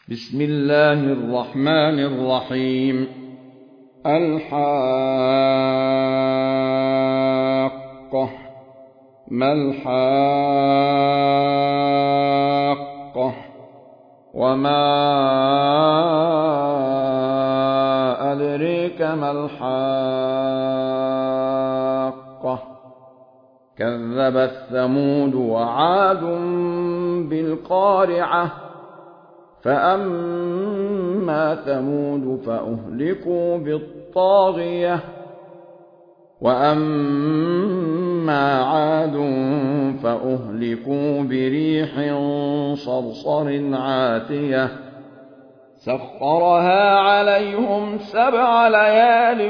بسم الله الرحمن الرحيم. الحاقة. ما الحاقة؟ وما أدريك ما الحاقة؟ كذبت ثمود وعاد بالقارعة. فأما ثمود فأهلكوا بالطاغية، وأما عاد فأهلكوا بريح صرصر عاتية سخرها عليهم 7 ليال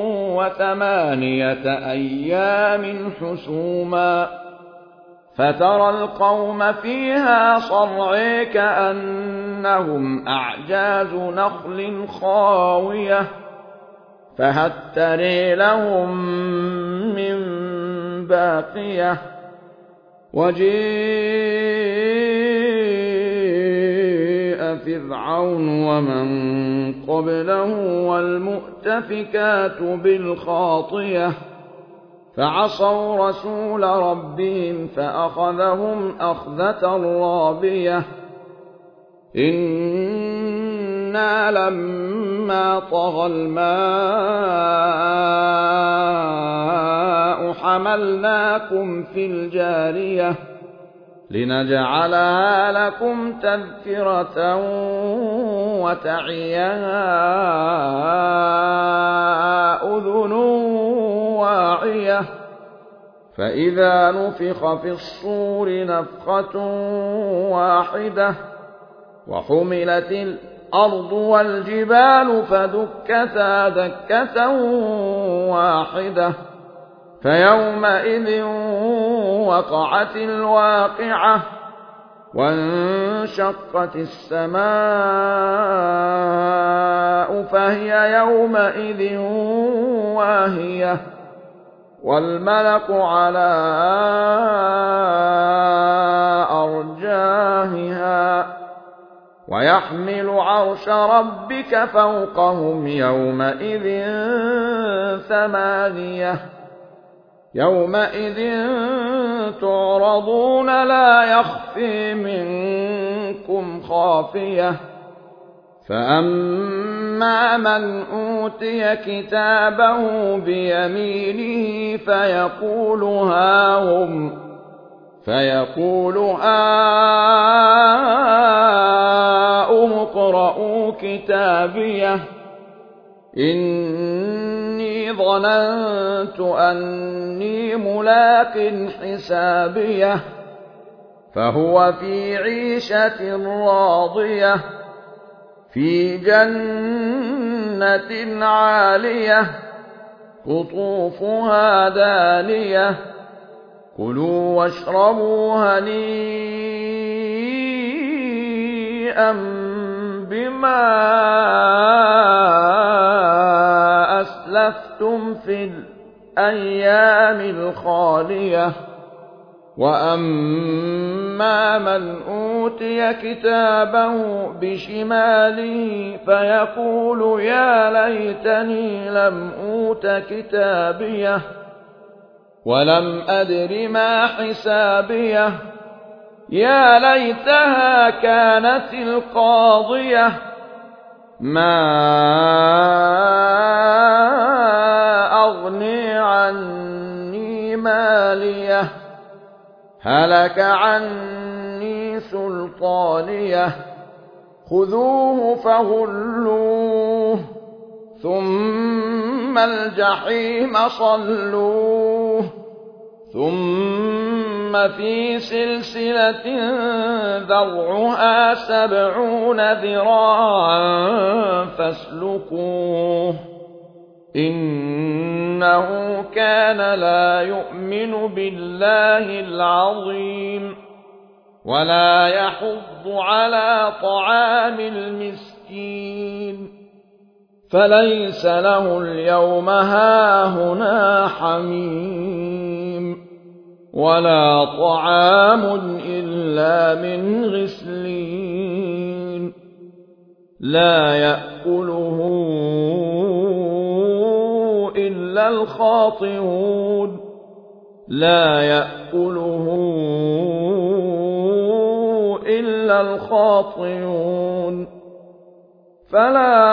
و8 أيام حسوما، فترى القوم فيها صرعى كأنهم أعجاز نخل خاوية، فهل ترى لهم من باقية. وجيء فرعون ومن قبله والمؤتفكات بالخاطية، فعصوا رسول ربهم فأخذهم أخذة رابية. إنا لما طغى الماء حملناكم في الجارية لنجعلها لكم تذكرة وتعيها أذن واعية. فإذا نفخ في الصور نفخة واحدة وحملت الأرض والجبال فدكتا دكة واحدة، فيومئذ وقعت الواقعة، وانشقت السماء فهي يومئذ واهية، والملك على أرجائها، ويحمل عرش ربك فوقهم يومئذ 8. يومئذ تعرضون لا يخفي منكم خافية. فأما من أوتي كتابه بيمينه فيقول هاؤم اقرءوا كتابيه إني ظننت أني ملاق حسابيه. فهو في عيشة راضية في جنة عالية قطوفها دانية. كلوا واشربوا هنيئا بما أسلفتم في الأيام الخالية. وأما من أوتي كتابه بشماله فيقول يا ليتني لم أوت كتابيه ولم أدر ما حسابيه، يا ليتها كانت القاضية ما أغني عني ماليه هلك عني سلطانيه. خذوه فغلوه ثم الجحيم صلوه ثم في سلسلة ذرعها 70 ذراعا فاسلكوه إنه كان لا يؤمن بالله العظيم ولا يحض على طعام المسكين، فليس له اليوم هاهنا حميم ولا طعام إلا من غسلين لا يأكله إلا الخاطئون لا يأكله إلا الخاطئون فلا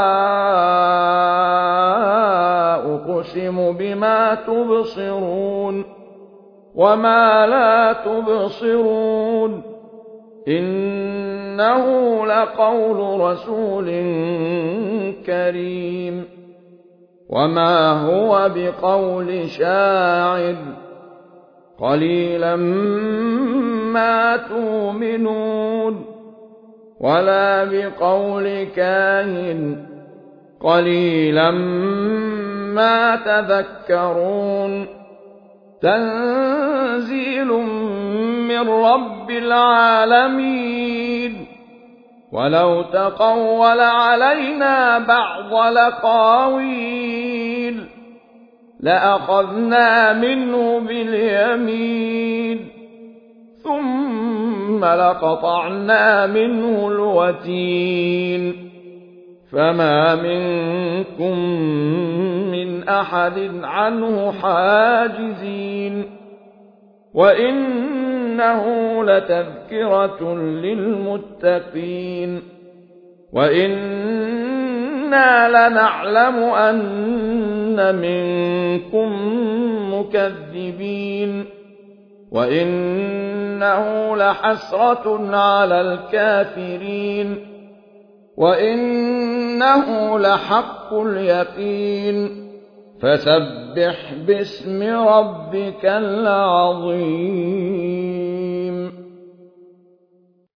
أقسم بما تبصرون وما لا تبصرون إنه لقول رسول كريم وما هو بقول شاعر قليلا ما تؤمنون ولا بقول كاهن قليلا ما تذكرون تنزيل من رب العالمين ولو تقول علينا بعض الأقاويل لأخذنا منه باليمين ثم لقطعنا منه الوتين فما منكم من أحد عنه حاجزين وإنه لتذكرة للمتقين وإنا لنعلم أن منكم مكذبين وإنه لحسرة على الكافرين وإنه لحق اليقين فسبح باسم ربك العظيم